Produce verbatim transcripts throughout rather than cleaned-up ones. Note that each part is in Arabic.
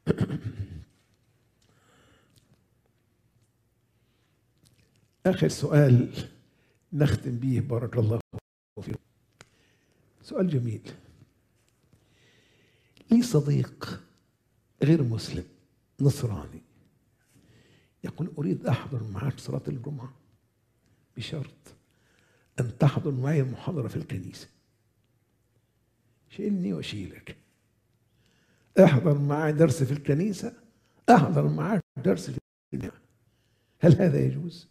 آخر سؤال نختم به بارك الله فيكم. سؤال جميل. لي صديق غير مسلم نصراني يقول أريد أحضر معك صلاة الجمعة بشرط أن تحضر معي المحاضرة في الكنيسة. شيلني وشيلك، احضر معي درس في الكنيسة، احضر معك درس في الجامعة. هل هذا يجوز؟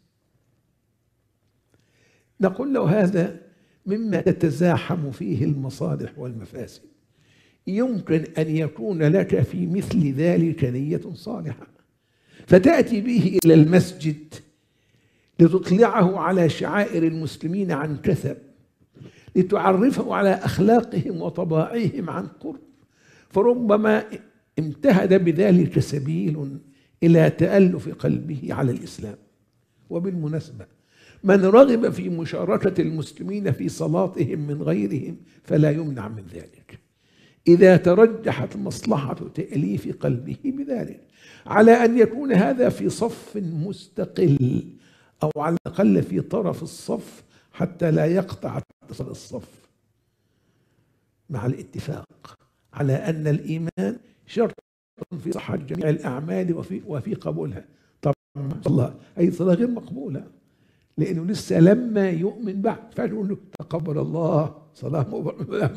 نقول له هذا مما تتزاحم فيه المصالح والمفاسد. يمكن أن يكون لك في مثل ذلك نية صالحة، فتأتي به إلى المسجد لتطلعه على شعائر المسلمين عن كثب، لتعرفه على أخلاقهم وطبائعهم عن قرب، فربما امتهد بذلك سبيل إلى تألف قلبه على الإسلام. وبالمناسبة من رغب في مشاركة المسلمين في صلاتهم من غيرهم فلا يمنع من ذلك إذا ترجحت مصلحة تأليف قلبه بذلك، على أن يكون هذا في صف مستقل أو على الأقل في طرف الصف حتى لا يقطع اتصال الصف، مع الاتفاق على أن الإيمان شرط في صحة جميع الأعمال وفي وفي قبولها. طبعا الله أي صلاة غير مقبولة لأنه لسه لما يؤمن بعد، فنقول له تقبل الله صلاة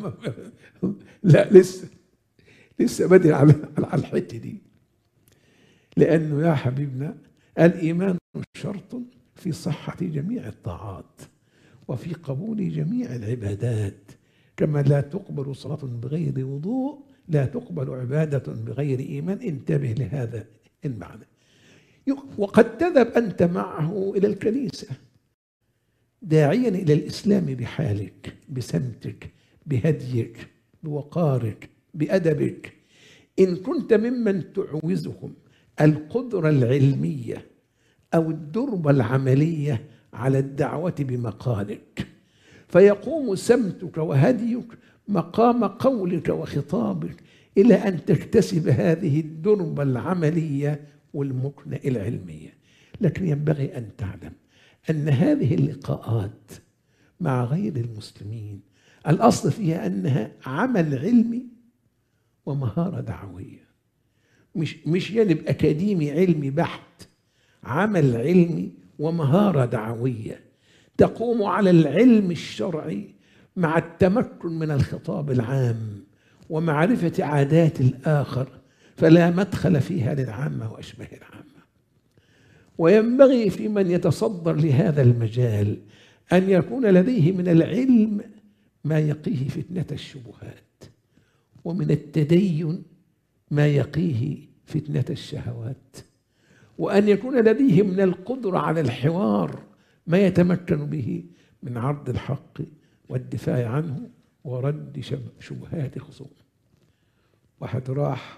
لا لسه لسه بدري على على الحتة دي، لأنه يا حبيبنا الإيمان شرط في صحة جميع الطاعات وفي قبول جميع العبادات، كما لا تقبل صلاة بغير وضوء لا تقبل عبادة بغير إيمان. انتبه لهذا المعنى. وقد تذهب أنت معه إلى الكنيسة داعيا إلى الإسلام بحالك، بسمتك، بهديك، بوقارك، بأدبك. إن كنت ممن تعوزهم القدرة العلمية أو الدربة العملية على الدعوة بمقالك، فيقوم سمتك وهديك مقام قولك وخطابك إلى أن تكتسب هذه الدربة العملية والمكنة العلمية. لكن ينبغي أن تعلم أن هذه اللقاءات مع غير المسلمين الأصل فيها أنها عمل علمي ومهارة دعوية، مش مش جانب أكاديمي علمي بحت، عمل علمي ومهارة دعوية تقوم على العلم الشرعي مع التمكن من الخطاب العام ومعرفة عادات الآخر، فلا مدخل فيها للعامة وأشبه العامة. وينبغي في من يتصدر لهذا المجال أن يكون لديه من العلم ما يقيه فتنة الشبهات، ومن التدين ما يقيه فتنة الشهوات، وأن يكون لديه من القدرة على الحوار ما يتمكن به من عرض الحق والدفاع عنه ورد شبهات خصومه. واحد راح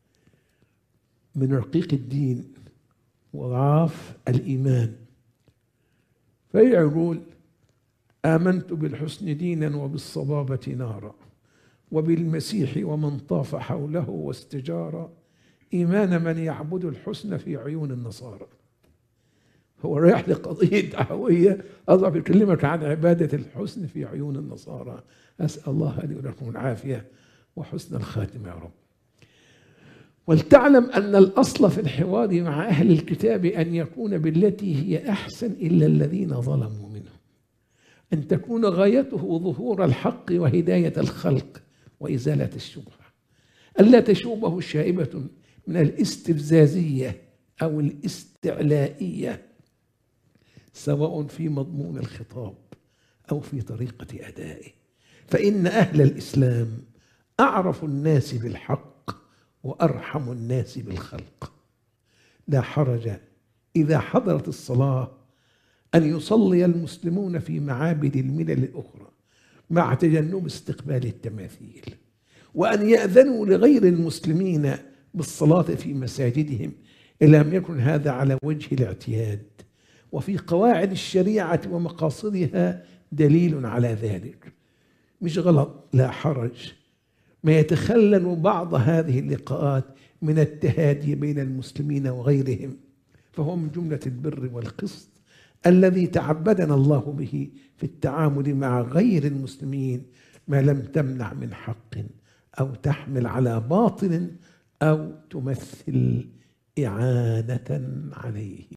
من رقيق الدين وضعاف الإيمان فيقول آمنت بالحسن دينا وبالصبابة نارا وبالمسيح ومن طاف حوله واستجار إيمان من يعبد الحسن في عيون النصارى. هو رايح لقضية دعوية أضرب يكلمك عن عبادة الحسن في عيون النصارى. أسأل الله أن يرزقكم العافية وحسن الخاتمة يا رب. ولتعلم أن الأصل في الحوار مع أهل الكتاب أن يكون بالتي هي أحسن إلا الذين ظلموا منهم، أن تكون غايته ظهور الحق وهداية الخلق وإزالة الشبهة، ألا تشوبه شائبة من الاستفزازية أو الاستعلائية سواء في مضمون الخطاب أو في طريقة أدائه، فإن أهل الإسلام أعرف الناس بالحق وأرحم الناس بالخلق. لا حرج إذا حضرت الصلاة أن يصلي المسلمون في معابد الملل الأخرى مع تجنب استقبال التماثيل، وأن يأذنوا لغير المسلمين بالصلاة في مساجدهم إن لم يكن هذا على وجه الاعتياد، وفي قواعد الشريعة ومقاصدها دليل على ذلك. مش غلط، لا حرج، ما يتخلل بعض هذه اللقاءات من التهادي بين المسلمين وغيرهم، فهو من جملة البر والقسط الذي تعبدنا الله به في التعامل مع غير المسلمين، ما لم تمنع من حق أو تحمل على باطل أو تمثل إعانة عليه.